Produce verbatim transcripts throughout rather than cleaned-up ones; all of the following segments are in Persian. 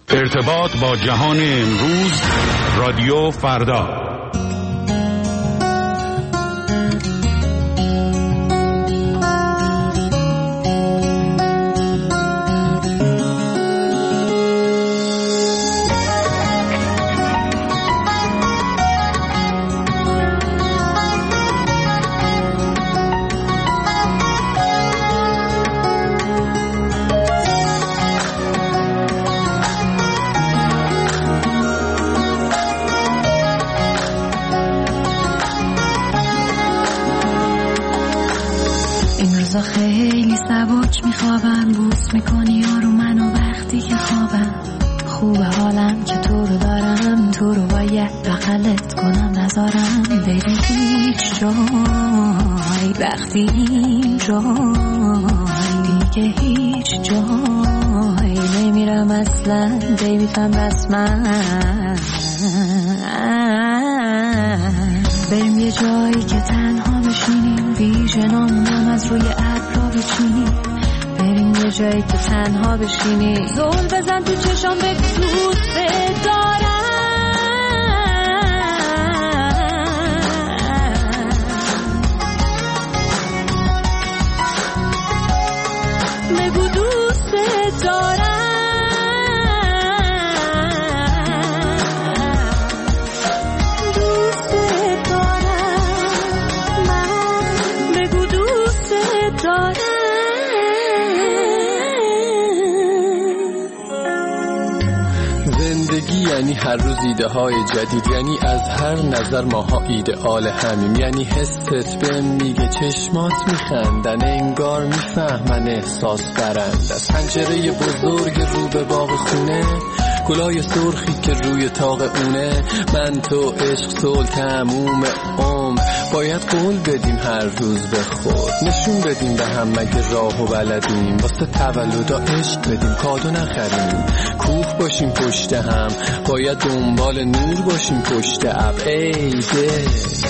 ارتباط با جهان امروز، رادیو فردا. خیلی سبک میخوابم، بوس میکنی آرو منو وقتی که خوابم. خوبه حالم که تو رو دارم، تو رو باید بغلت کنم نذارم بری هیچ جای. وقتی این جای دیگه هیچ جای نمیرم اصلا، دیویدم رسمن. بریم یه جایی که تنها بشینیم، ویژنامونم از روی ابرا بچینیم. بریم یه جایی که تنها بشینیم، زل بزن تو چشام بگو دوست دارم. بگو دوست دارم. یعنی هر روز ایده های جدید، یعنی از هر نظر ماها ایدئال همیم. یعنی حست بهم میگه چشمات میخندن، انگار میفهمن احساس برند. از پنجره بزرگ رو به باغ خونه، گلای سرخی که روی طاق اونه. من تو عشق صلح تموم عمر، باید قول بدیم هر روز به خود. نشون بدیم به هم مگه راهو بلدیم، واسه تولدا عشق بدیم کادو نخریم. کوه باشیم پشت هم، باید دنبال نور باشیم پشت اب. ای ده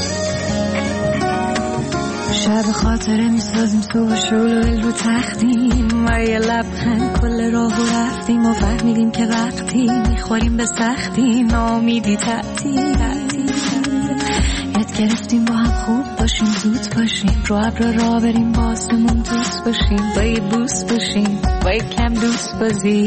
شب خاطره میسازیم، صبح شلوغ رو تختیم و یه لبخند کل راه رو رفتیم و فهمیدیم که وقتی میخوریم به سختی نامیدی تعطیل. یاد گرفتیم با هم خوب باشیم، زود باشیم، رو ابر را بریم، باسمون دوست باشیم، با یه بوس باشیم، با یه کم دوست بازی.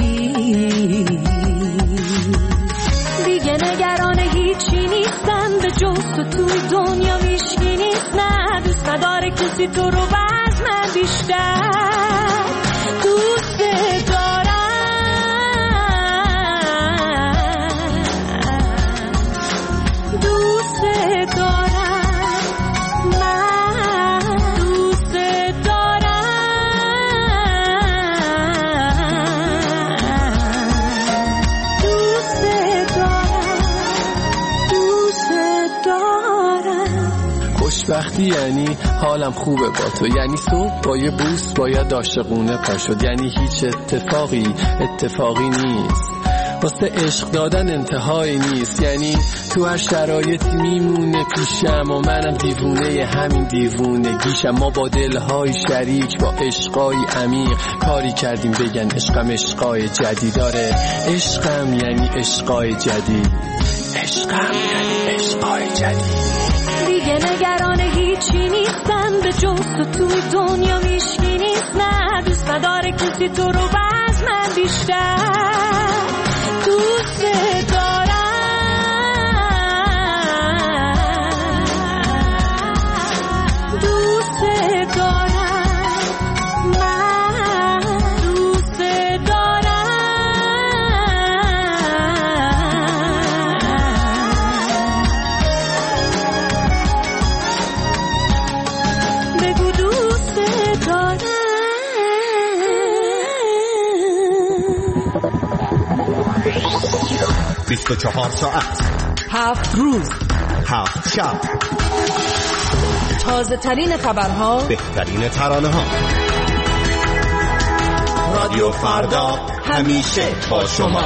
دیگه نگران هیچی نیستم، به جز تو توی دنیا هیچکی نیست. نه دوست نداره کسی تو رو باز من بیشتر دوست دارم. دوست دارم، من دوست دارم. دوست دارم، دوست دارم. خوشبختی یعنی حالم خوبه با تو، یعنی صبح با یه بوس باید عاشقونه پا شد. یعنی هیچ اتفاقی اتفاقی نیست، واسه عشق دادن انتهایی نیست. یعنی تو هر شرایطی میمونه پیشم و منم دیوونه همین دیوونگیشم. ما با دلهای شریک، با عشقای عمیق کاری کردیم بگن عشقم عشقای جدید. داره عشقم یعنی عشقای جدید، عشقم یعنی عشقای جدید. دیگه نگران هیچی نیستم، به جز تو توی دنیا هیچکی نیست. نه دوست نداره کسی تو رو باز من بیشتر دوست دارم. دوست دارم، من دوست دارم. بگو دوست دارم. بیست و چهار ساعت، هفت روز، هفت شب، تازه ترین خبرها، بهترین ترانه ها. رادیو فردا همیشه با شما.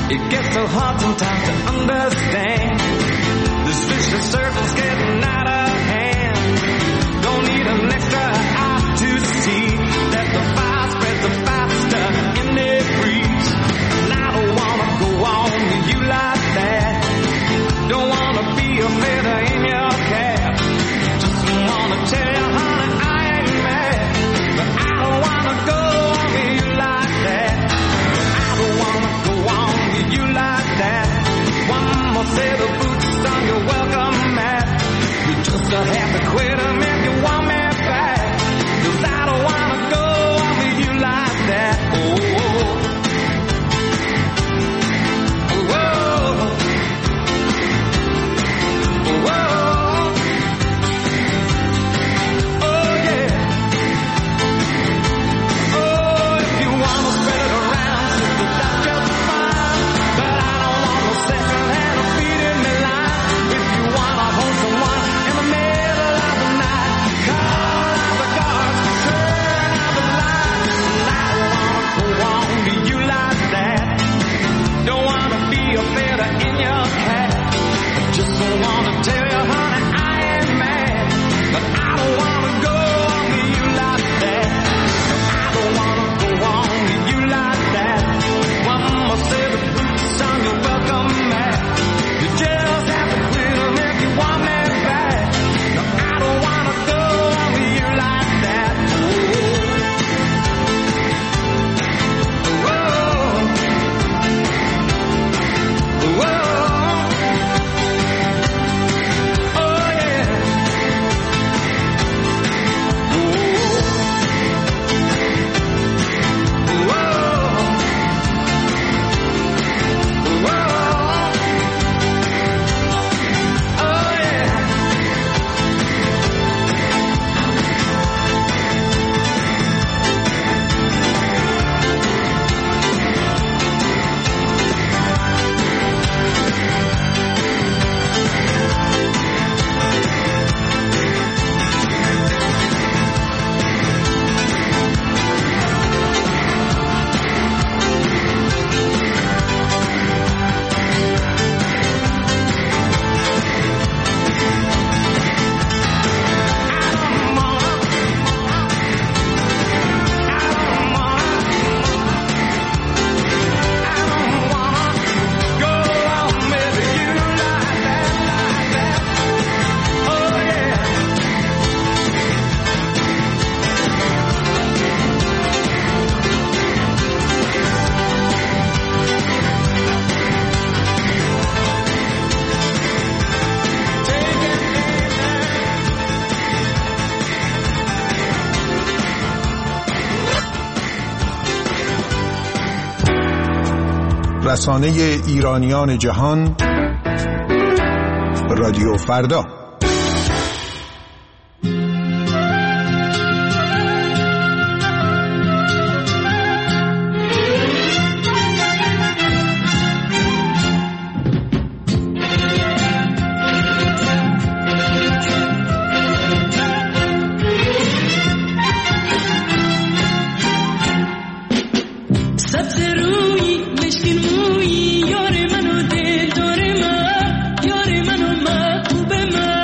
It gets so hard sometimes to understand. This vicious circle's getting out of hand. Don't need an extra eye to see that the fire spreads the faster in the breeze. And I don't wanna go on with you like that. Don't wanna be a feather in your cap. Just wanna tell you, honey, I ain't mad. But I don't wanna go on with you like that. I don't wanna go on with you like that. One more set of boots on your welcome mat. You just have to quit them if you want me back. 'Cause I don't wanna go on with you like that. Oh, oh, oh, oh, oh, yeah. Oh, if you wanna spread it around, sister, that's just fine. But I don't want no second hand or feeding me line. If you wanna hold someone in the middle of the night, call out the guards, turn out the lights. And I don't wanna go on to you like that. Don't wanna be a feather in your cap. Just don't wanna tell you, honey, I ain't mad. But I don't wanna go on to you like that. I don't wanna go on to you like that. One more set of boots on your welcome mat. You just have to quit them if you want me back. No, I don't wanna go on to you like that. Oh, oh, oh, oh, oh, yeah. Oh, oh, oh, oh, yeah. رسانه ایرانیان جهان رادیو فردا. یار منو دل داره من، یار منو محبوب من.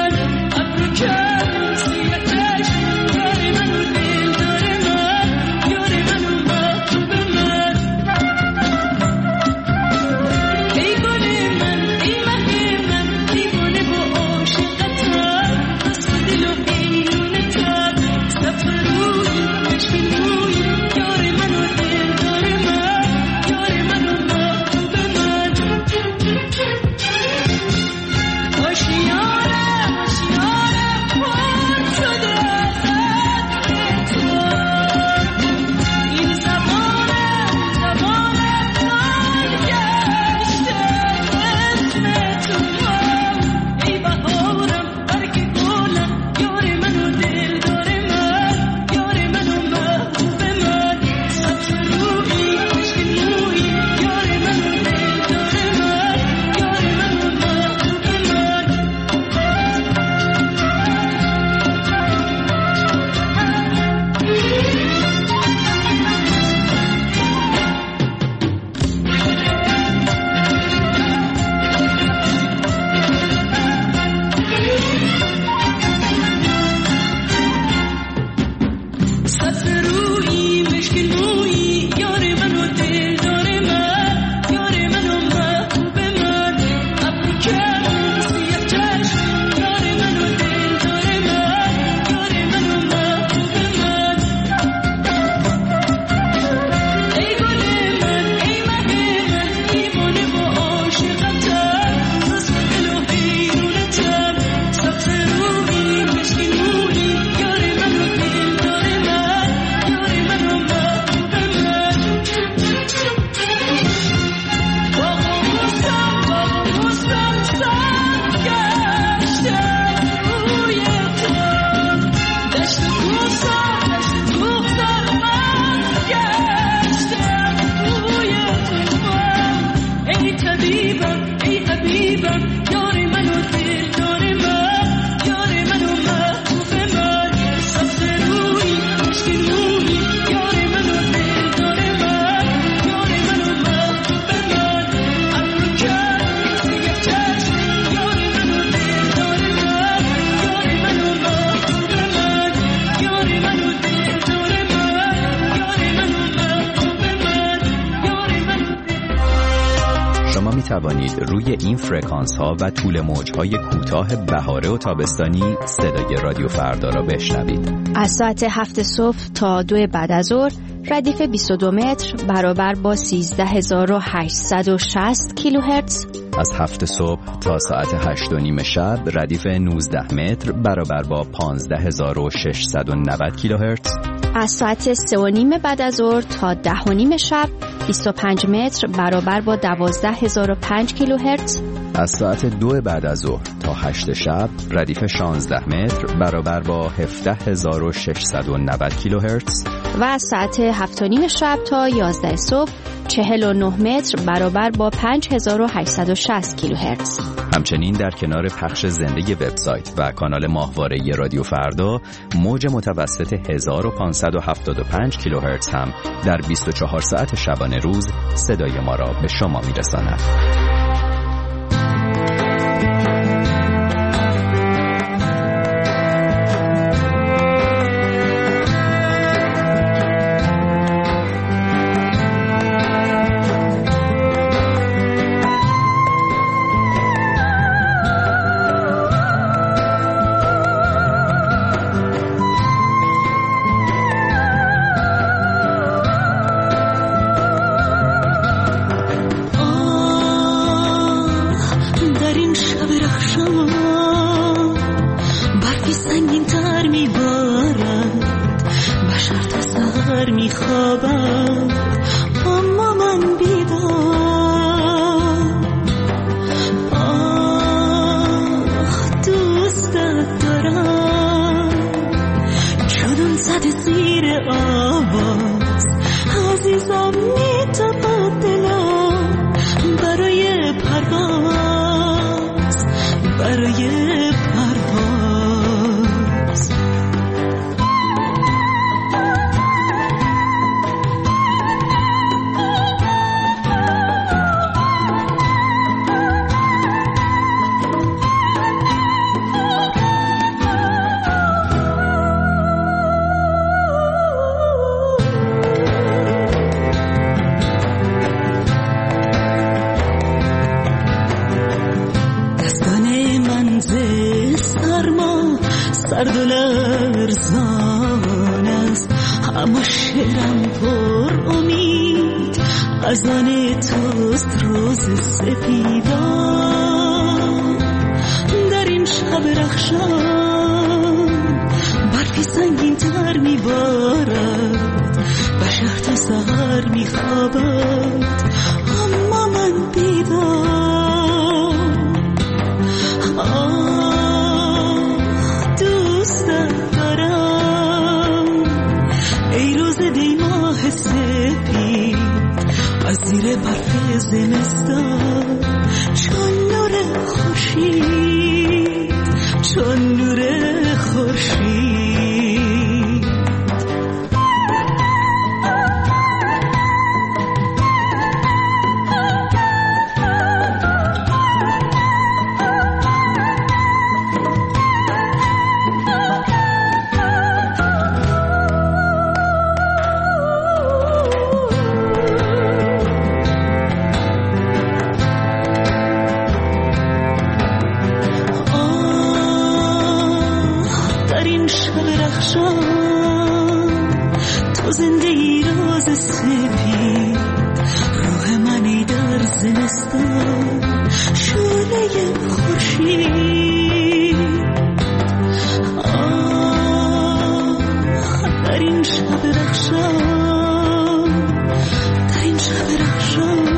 حبیبم ای حبیبم یار من و دل دار من یار من و محبوب من سبز روی عشق روی یار من و دل دار من یار من و محبوب من ابرو کرد زیر چشم یار من و دل دار من یار من و محبوب من یار من و دل دار من یار من و محبوب من یار من و دل. شما می توانید روی این فرکانس ها و طول موج های کوتاه بهاره و تابستانی صدای رادیو فردا را بشنوید. از ساعت هفت صبح تا دو بعد از ظهر ردیف بیست و دو متر برابر با سیزده هزار و هشتصد و شصت کیلوهرتز. از هفت صبح تا ساعت هشت و نیم شب ردیف نوزده متر برابر با پانزده هزار و ششصد و نود کیلوهرتز. از ساعت سه و نیم بعد از ظهر تا ده و نیم شب بیست و پنج متر برابر با دوازده هزار و پنج کیلوهرتز. از ساعت دو بعد از ظهر تا هشت شب ردیف شانزده متر برابر با هفده هزار و ششصد و نود کیلوهرتز. و از ساعت هفت و نیم شب تا یازده صبح چهل و نه متر برابر با پنج هزار و هشتصد و شصت کیلوهرتز. همچنین در کنار پخش زنده وبسایت و کانال ماهواره رادیو فردا موج متوسط هزار و پانصد و هفتاد و پنج کیلوهرتز هم در بیست و چهار ساعت شبانه روز صدای ما را به شما میرساند. سرد و لرزان است، اما شعرم پر امید از آن توست روز سپیدان. در این شب رخشان برفی سنگین تر میبارد، بشر تا سحر میخوابد اما من بیدار. از زیر برف زمستان چون نور خورشید، چون نور خورشید. تو زنده ای روز سپید، روح منی در زمستان شعله خورشید. آه در این شب رخشان، در این شب رخشان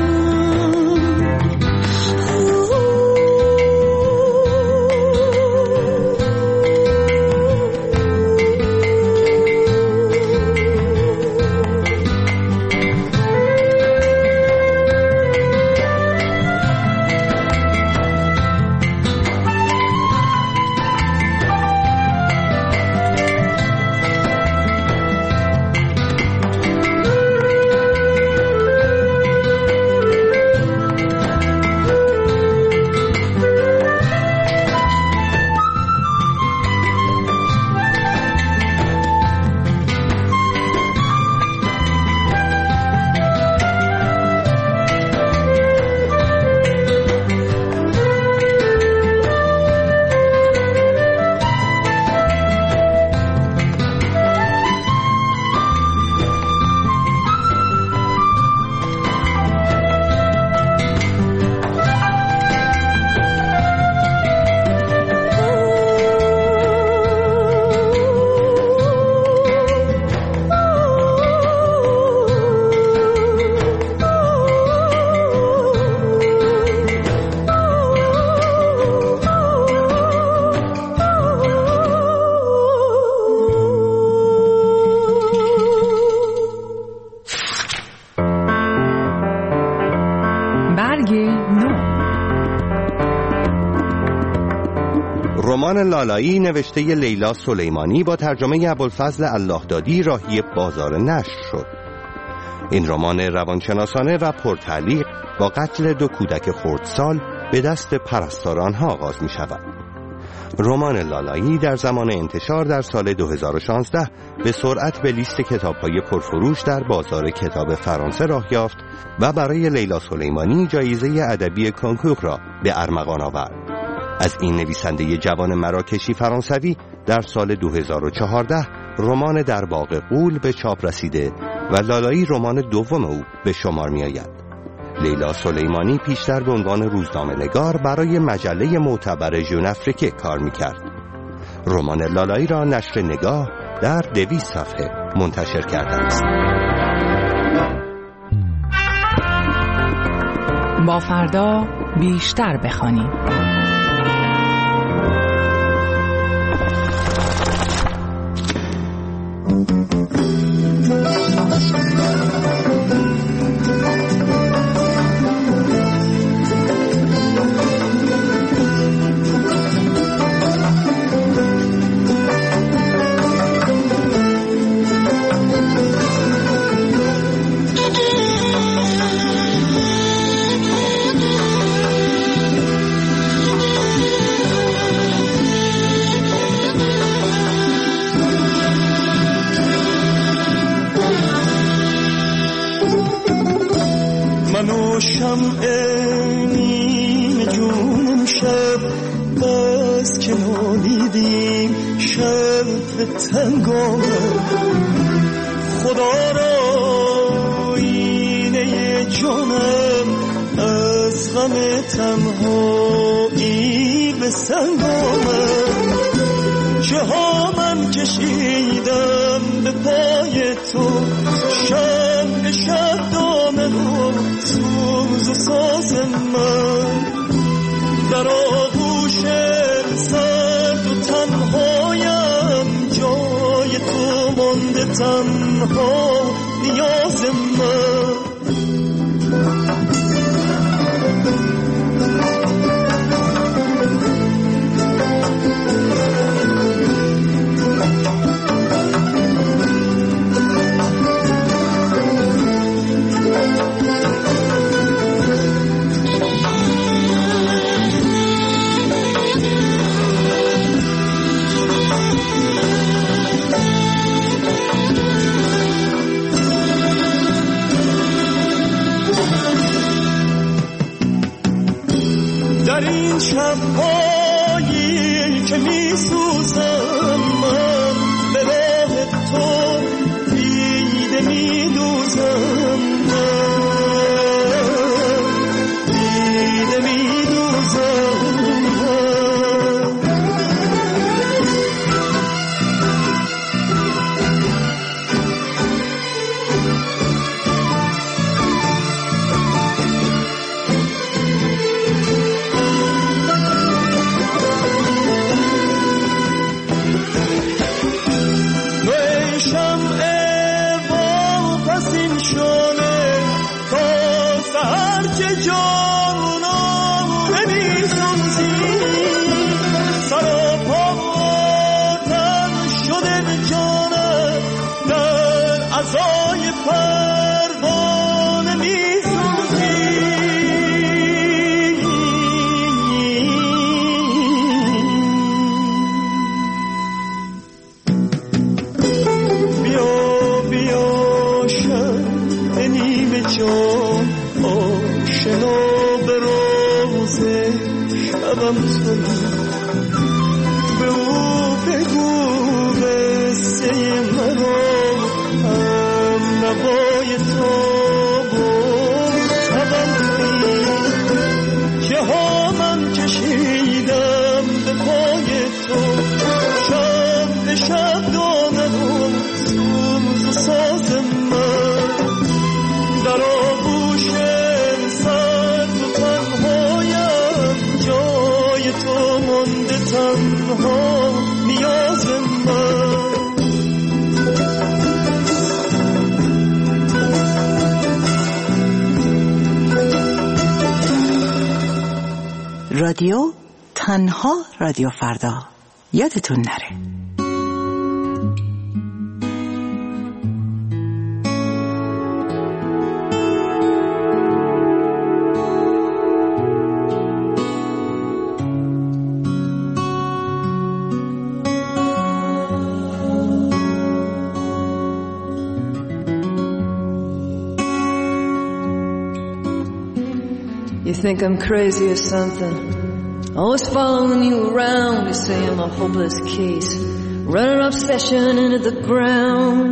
برگ نو. رمان لالایی نوشته لیلا سلیمانی با ترجمه ابوالفضل اللهدادی راهی بازار نشر شد. این رمان روانشناسانه و پرتعلیق با قتل دو کودک خردسال به دست پرستاران ها آغاز می شود. رمان لالایی در زمان انتشار در سال دو هزار و شانزده به سرعت به لیست کتاب‌های پرفروش در بازار کتاب فرانسه راه یافت و برای لیلا سلیمانی جایزه ادبی کنکور را به ارمغان آورد. از این نویسنده جوان مراکشی فرانسوی در سال دو هزار و چهارده رمان در باغ غول به چاپ رسیده و لالایی رمان دوم او به شمار می آید. لیلا سلیمانی پیشتر به عنوان روزنامه‌نگار برای مجله معتبر ژن افریقه کار می کرد. رمان لالایی را نشر نگاه در دویست صفحه منتشر کرده است. با فردا بیشتر بخوانیم. منو شمع نیم جونم شب بس که نالیدیم شب تنگانه خدا را اینه جانم از غم تنهایی به سنگانه چه ها من کشیدم به پای تو شب شب دامه رو سوز و ساز من در آغوش سرد و تنهایم جای تو مانده تنها نیاز من در این شب‌هایی که می‌سوزم من به راه تو دیده می‌دوزم من دیده می‌دوزم به او بگو قصه مرا هم نوای تو طبم تویی که ها من کشیدم به پای تو شب به شب دامه رو سوز و ساز من در آغوش سرد و تنهایم جای تو مانده تنها نیاز من رادیو تنها رادیو فردا. یادتون نره. You think I'm crazy or something? Always following you around. You say I'm a hopeless case, running obsession into the ground.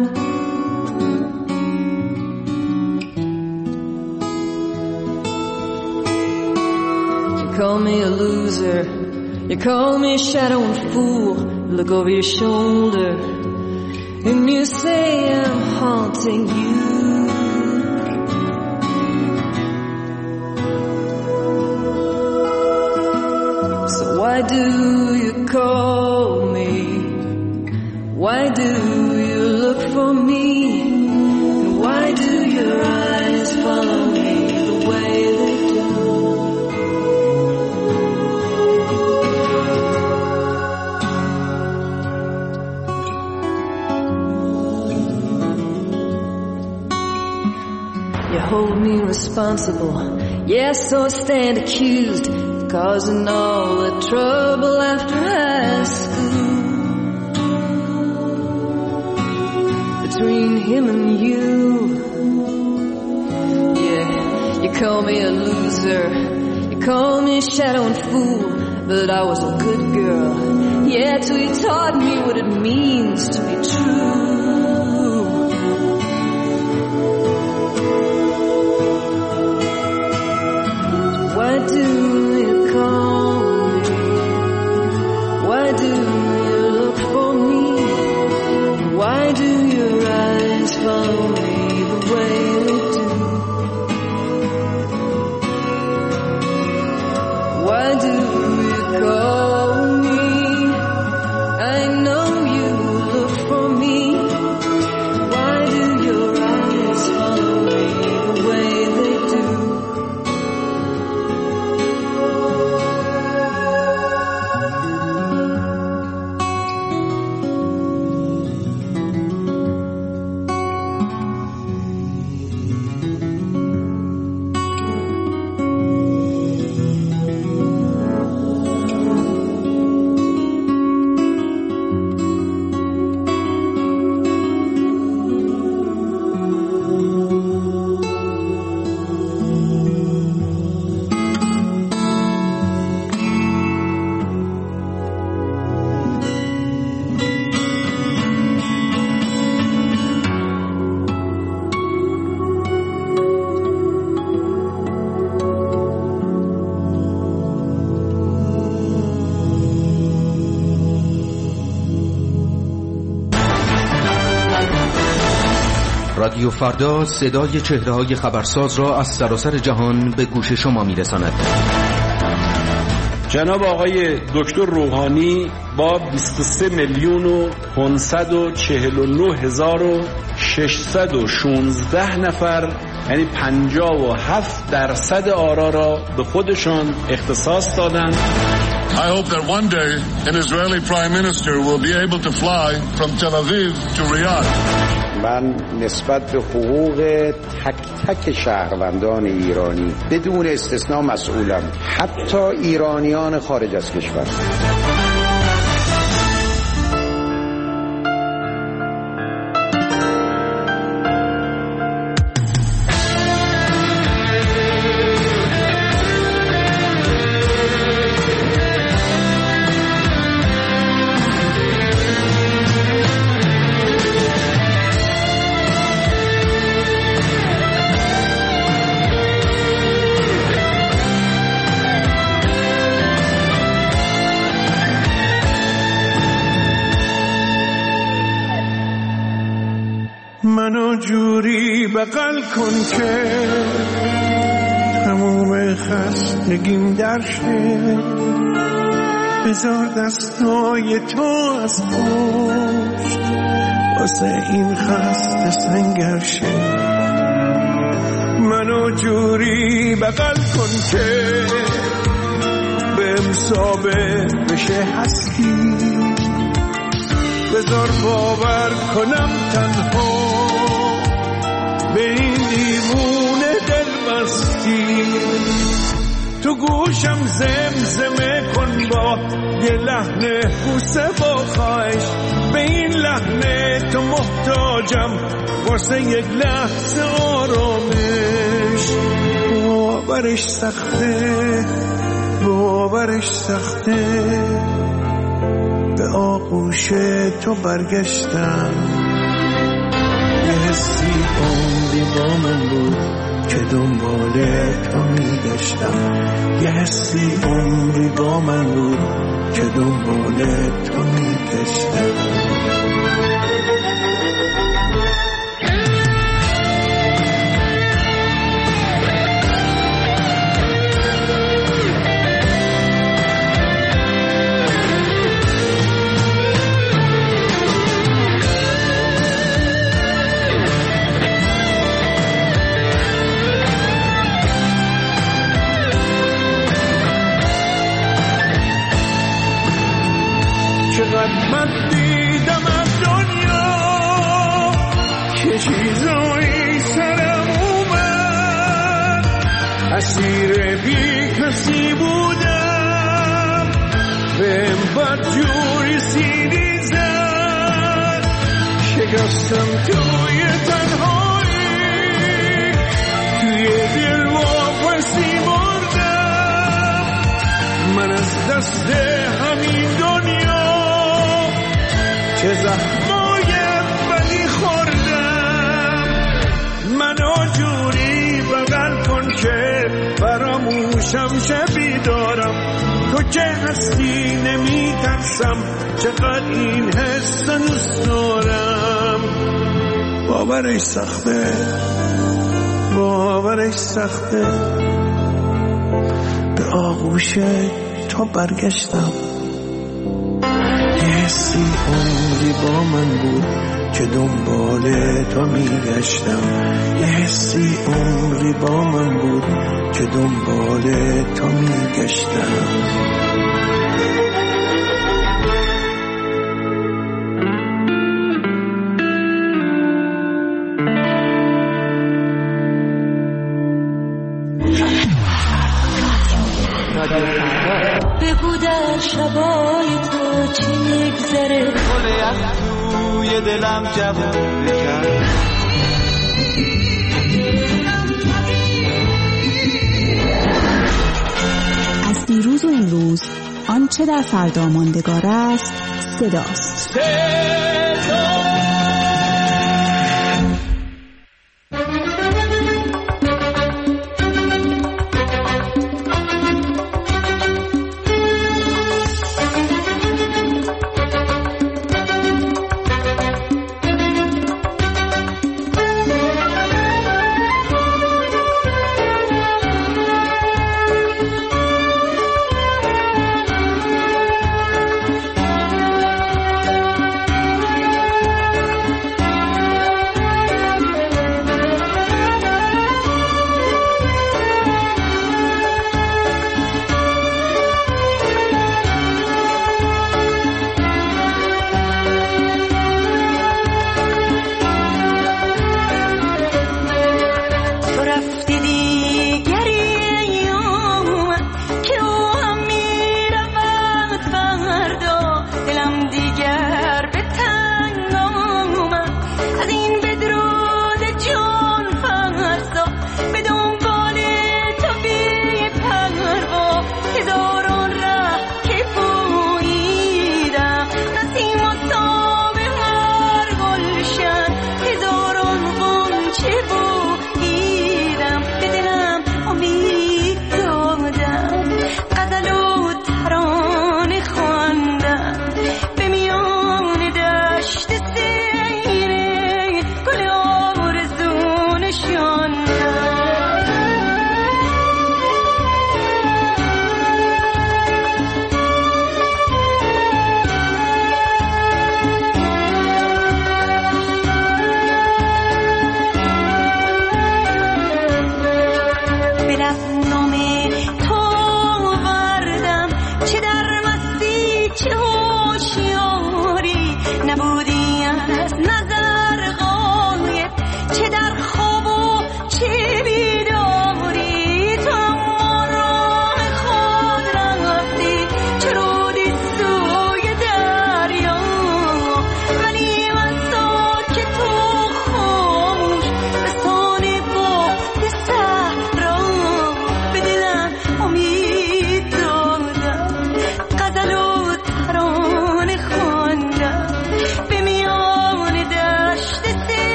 You call me a loser, you call me a shadow and fool. You look over your shoulder and you say I'm haunting you. Why do you call me? Why do you look for me? And why do your eyes follow me the way they do? You hold me responsible, yes, so I stand accused, causing all the trouble after high school. Between him and you, yeah, you call me a loser, you call me a shadow and fool, but I was a good girl, yeah, till you taught me what it means to be true. Why do you call me? Why do you look for me? Why do your eyes follow me the way they do? Why do you call me? I know you look for me. Why do your eyes follow me the way they do? رادیو فردا صدای چهره‌های خبرساز را از سراسر جهان به گوش شما می‌رساند. جناب آقای دکتر روحانی با بیست و سه میلیون و پانصد و چهل و نه هزار و ششصد و شانزده نفر، یعنی پنجاه و هفت درصد آرا را به خودشان اختصاص دادند. I hope that one day an Israeli prime minister will be able to fly from Tel Aviv to Riyadh. من نسبت به حقوق تک تک شهروندان ایرانی بدون استثناء مسئولم، حتی ایرانیان خارج از کشور. منو جوری بغل کن که تموم خستگیم در شه، بذار دستای تو از پشت واسه این خسته سنگر شه. منو جوری بغل کن که بهم ثابت بشه هستی، بذار باور کنم تنها به این دیوونه دل بستی. تو گوشم زمزمه کن با یه لحن بوسه با خواهش، به این لحن تو محتاجم واسه یک لحظه آرامش. باورش سخته، باورش سخته، به آغوش تو برگشتم. یه حسی عمری با من بود که دنبال تو میگشتم، یه حسی عمری با من بود که دنبال تو میگشتم. چقدر من دیدم از دنیا که چیزایی سرم اومد، اسیر بی کسی بودم، بهم بدجوری سینی زد، شکستم توی تنهایی، توی دل واپسی مردم. من از دست همین دنیا چه زخمای بدی خوردم، منو جوری بغل کن که فراموشم شبی دارم. تو که هستی نمی ترسم، چقدر این حس دوست دارم. باورش سخته، باورش سخته، به آغوش تو برگشتم. حسی عمری با من بود که دنبال تو میگشتم، یه حسی عمری با من بود که دنبال تو میگشتم. بگو در شبای تو چی میگذره، گل یخ توی دلم جوون بکن. از دیروز و امروز آنچه در فردا ماندگار است صداست. صدا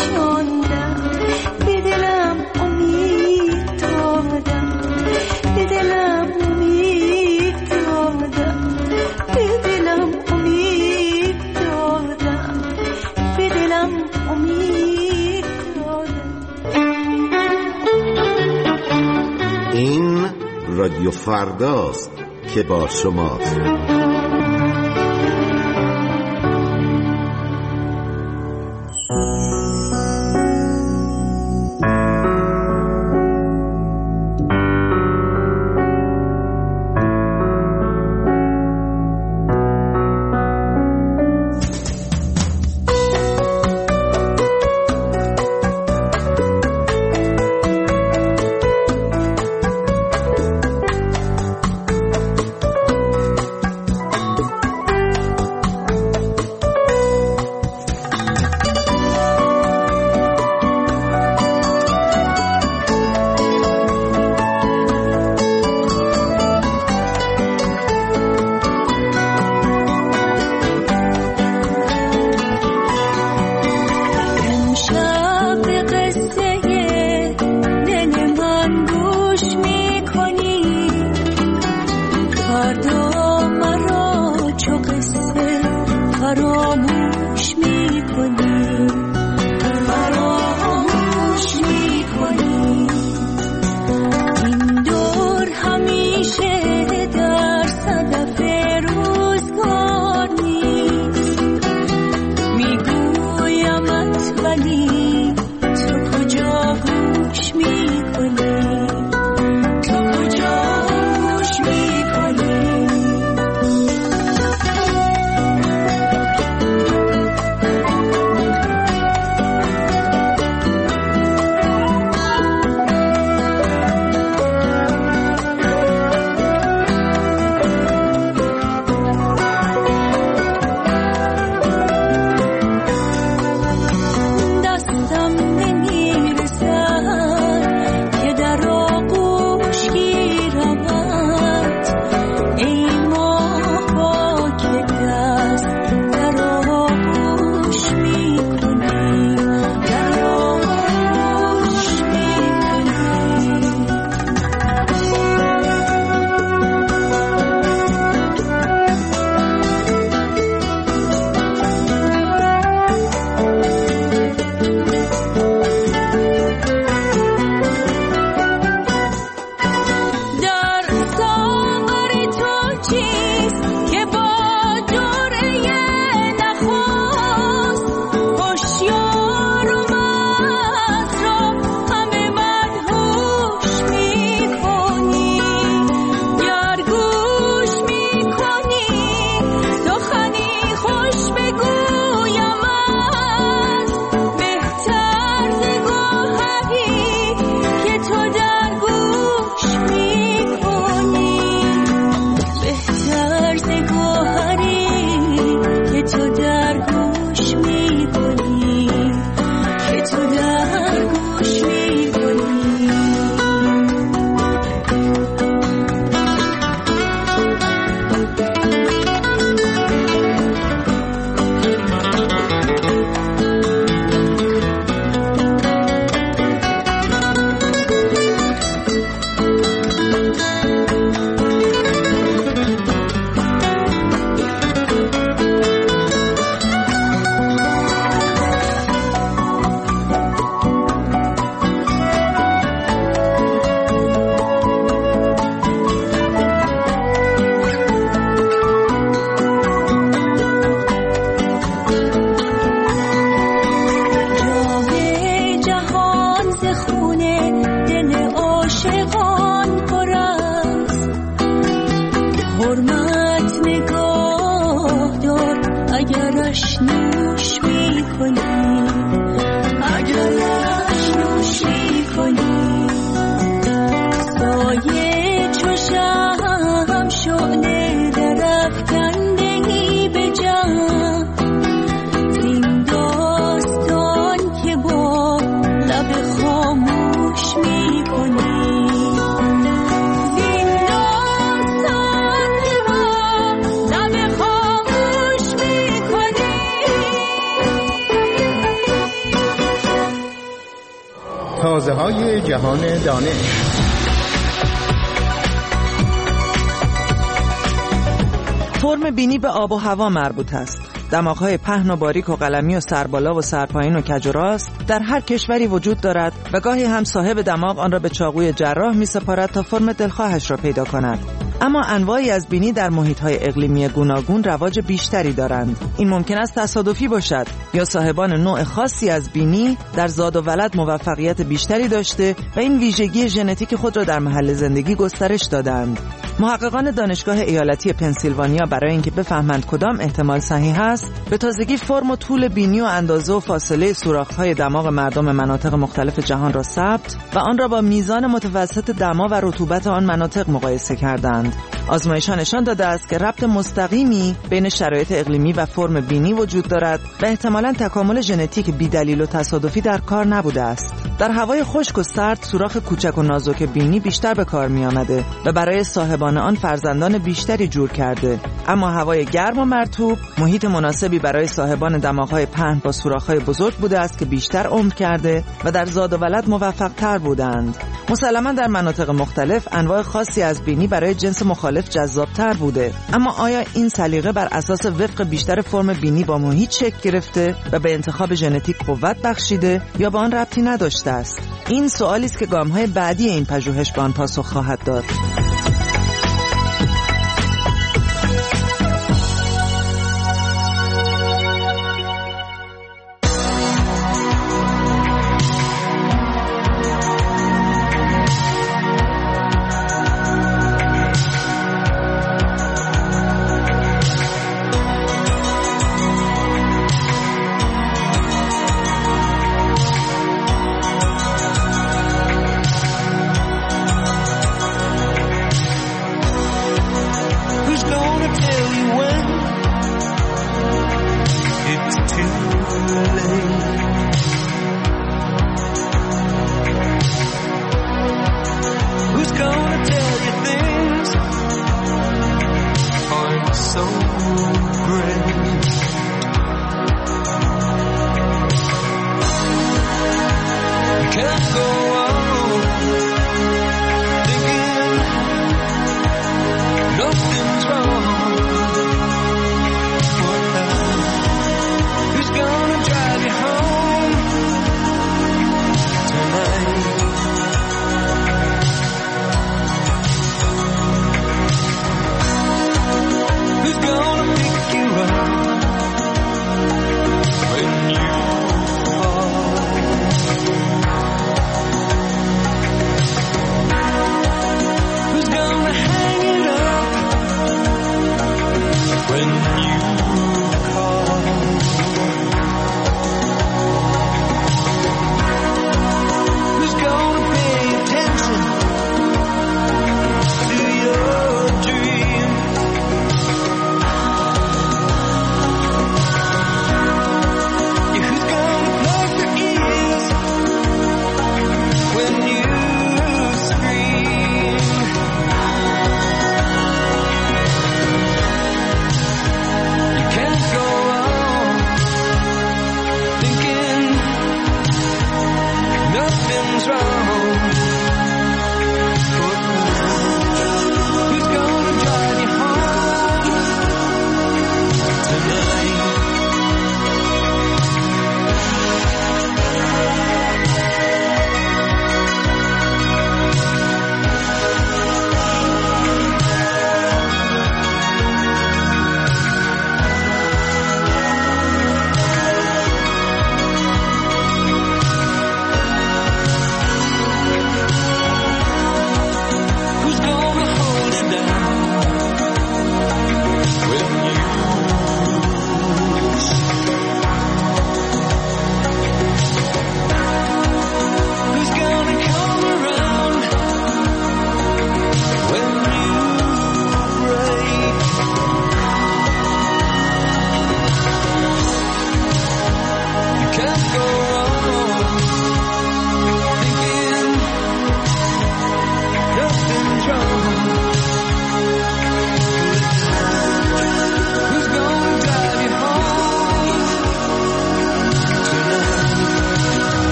نشاندم، به دلم امید دادم، به دلم امید دادم، به دلم امید دادم، به دلم امید دادم. این رادیو فرداست که با شماست. تازه های جهان دانش. فرم بینی به آب و هوا مربوط است. دماغ‌های پهن و باریک و قلمی و سربالا و سرپایین و کج و راست در هر کشوری وجود دارد و گاهی هم صاحب دماغ آن را به چاقوی جراح می‌سپارد تا فرم دلخواهش را پیدا کند. اما انواعی از بینی در محیط‌های اقلیمی گوناگون رواج بیشتری دارند. این ممکن است تصادفی باشد یا صاحبان نوع خاصی از بینی در زاد و ولد موفقیت بیشتری داشته و این ویژگی ژنتیک خود را در محل زندگی گسترش دادند. محققان دانشگاه ایالتی پنسیلوانیا برای اینکه بفهمند کدام احتمال صحیح است، به تازگی فرم و طول بینی و اندازه و فاصله سوراخ‌های دماغ مردم مناطق مختلف جهان را ثبت و آن را با میزان متوسط دما و رطوبت آن مناطق مقایسه کردند. آزمایش‌ها نشان داده است که ربط مستقیمی بین شرایط اقلیمی و فرم بینی وجود دارد و احتمالاً تکامل ژنتیک بی‌دلیل و تصادفی در کار نبوده است. در هوای خشک و سرد سوراخ کوچک و نازک بینی بیشتر به کار می‌آمده و برای صاحبان آن فرزندان بیشتری جور کرده، اما هوای گرم و مرطوب محیط مناسبی برای صاحبان دماغ‌های پهن با سوراخ‌های بزرگ بوده است که بیشتر عمر کرده و در زاد و ولد موفق‌تر بودند. مسلماً در مناطق مختلف انواع خاصی از بینی برای جنس مخالف جذاب‌تر بوده، اما آیا این سلیقه بر اساس وفق بیشتر فرم بینی با محیط شکل گرفته و به انتخاب ژنتیک قوت بخشیده یا به آن ربطی نداشته است؟ این سوالی است که گام‌های بعدی این پژوهش به آن پاسخ خواهد داد.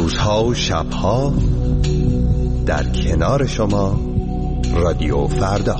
روزها و شبها در کنار شما رادیو فردا.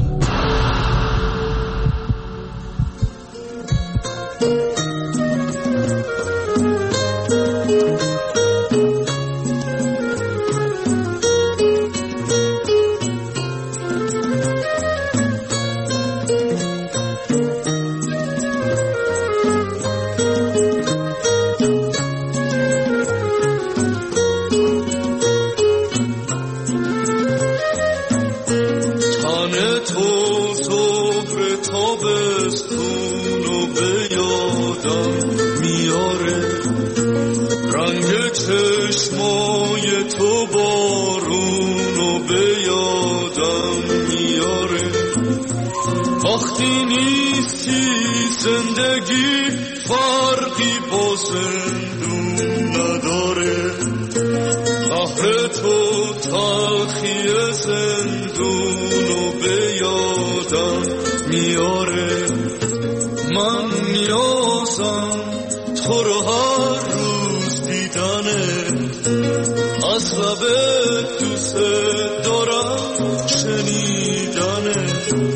وقتی نیستی زندگی فرقی با زندون نداره، قهر تو تلخی زندونو به یادم میاره. من نیازم تو رو هر روز دیدنه، از لب دوست دارم شنیدنه.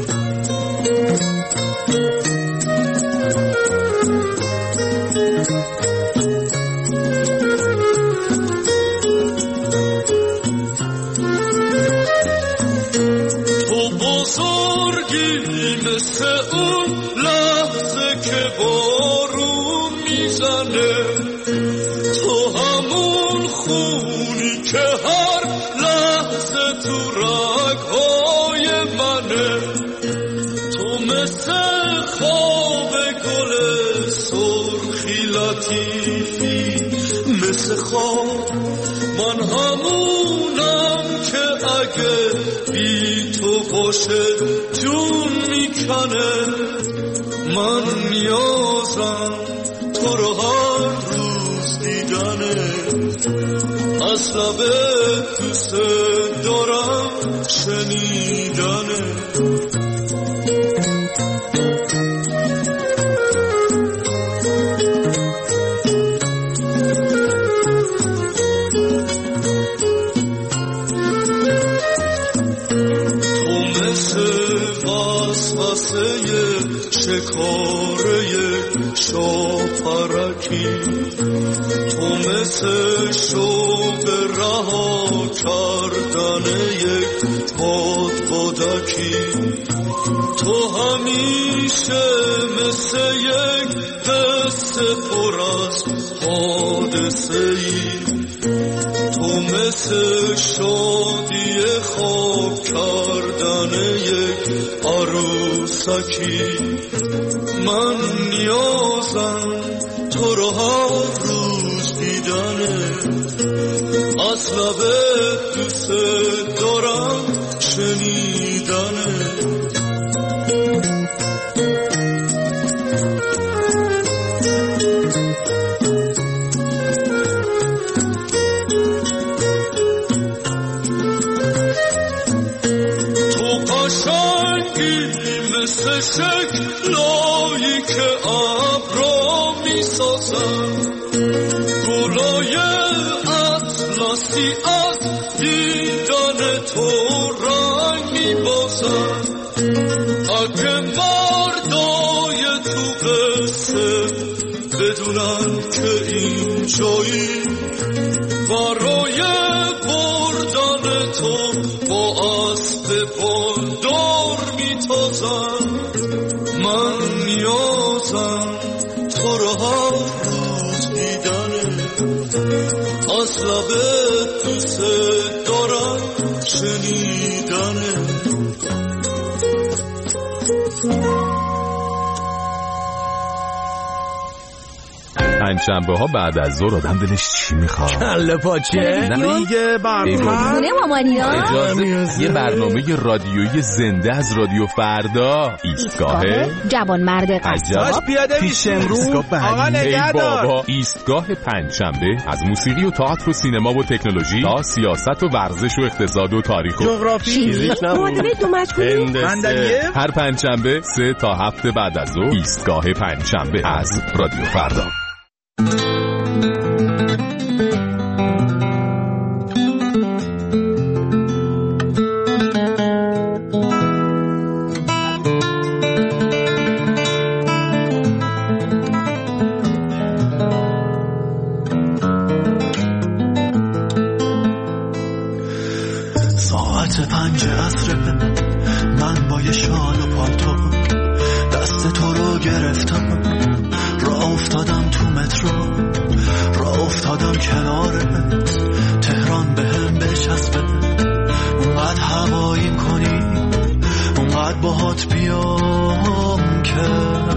مثل اون لحظه که بارون میزنه، تو همون خونی که هر لحظه تو رگهای منه. تو مثل خواب گل سرخی لطیفی، مثل خواب من همونم که اگه بی تو باشه جون میکنه. من نیازم تو رو هر روز دیدنه، از لب دوست دارم شنیدنه. شکاره شاپرکی، تو مثل شوق رها کردن یک باد بادکی. تو همیشه مثل یک قصه پر از حادثه ای، تو مثل شادی خواب کردن یک عروسکی. من نیازم تو رو هر روز دیدنه، از لب دوست دارم شنیدنه. مثل شکلایی که ابرا میسازن، گلای اطلسی از دیدن تو رنگ میبازن. اگه مردای تو قصه بدونن که این جایی برای بردن تو با اسب بندار میتازن. من نیازم تو رو هر روز دیدنه، از لب دوست دارم شنیدنه. پنجشنبه ها بعد از ظهر آدم دلش چی میخواد؟ کله پاچه دیگه برنامه مامانیا اجازه یه برنامه رادیویی زنده از رادیو فردا. ایستگاه جوان مرد قصاب پیش امروز آقا نگهدار. ایستگاه پنجشنبه از موسیقی و تئاتر و سینما و تکنولوژی تا سیاست و ورزش و اقتصاد و تاریخ و جغرافی. هر پنجشنبه سه تا هفت بعد از ظهر ایستگاه پنجشنبه از رادیو فردا. ساعت پنج عصر من با یه شال و پالتو دست تو رو گرفتم، راه افتادم تو مترو، راه افتادم کنارت، تهران به هم بچسبه، اونقدر هواییم کنی، اونقدر باهات بیام که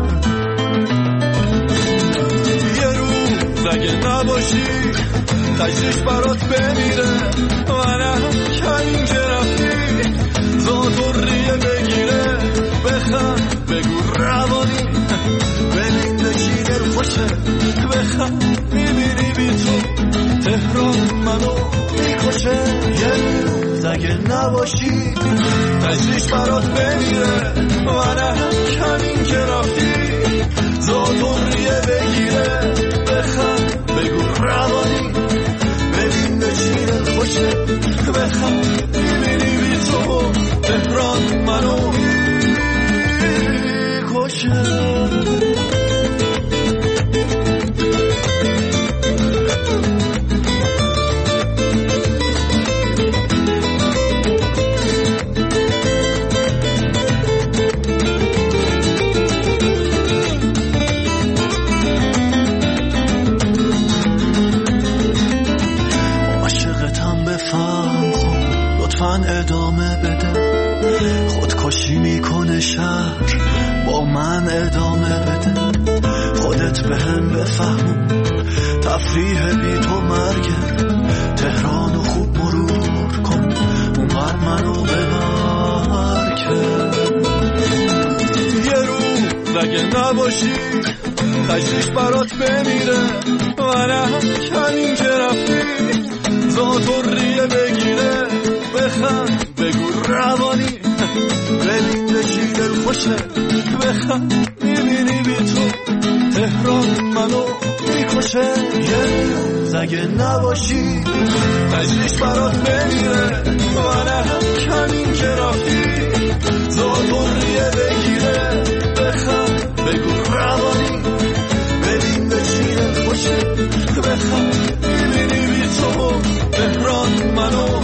یه روز اگه نباشی تشریش برات بمیره، منم کمین که رفتی زادوریه بگیره، بخند بگو روانی ببین دکی دل خوشه، بخند میبینی بی تو تهران منو میکشه، یه روز اگه نباشی تشریش برات بمیره، منم کمین که رفتی زادوریه بگیره، بخند بگو روانی ببین دکی دل خوشه، بخند میبینی بی تو تهران منو میکشه. ادامه بده، خودکشی میکنه شهر با من ادامه بده، خودت به هم بفهمون تفریح بی تو مرگه، تهرانو خوب مرور کن اونور منو ببر که یه روز اگه نباشی تشریش برات بمیره، منم کمین که رفتی زادوریه بگیره، بخند بگو روانی ببین دکی دل خوشه، بخند میبینی بی تو تهران منو میکشه، یه روز اگه نباشی تشریش برات بمیره، منم کمین که رفتی زادوریه بگیره، بخند بگو روانی ببین دکی دل خوشه، بخند میبینی بی تو تهران منو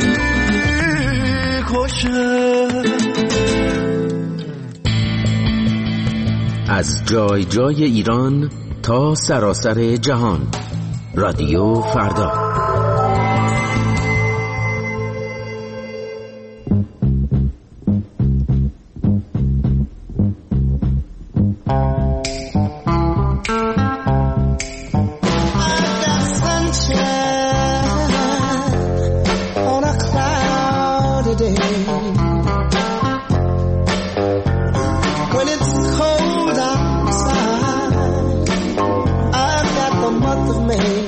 از جای جای ایران تا سراسر جهان، رادیو فردا. May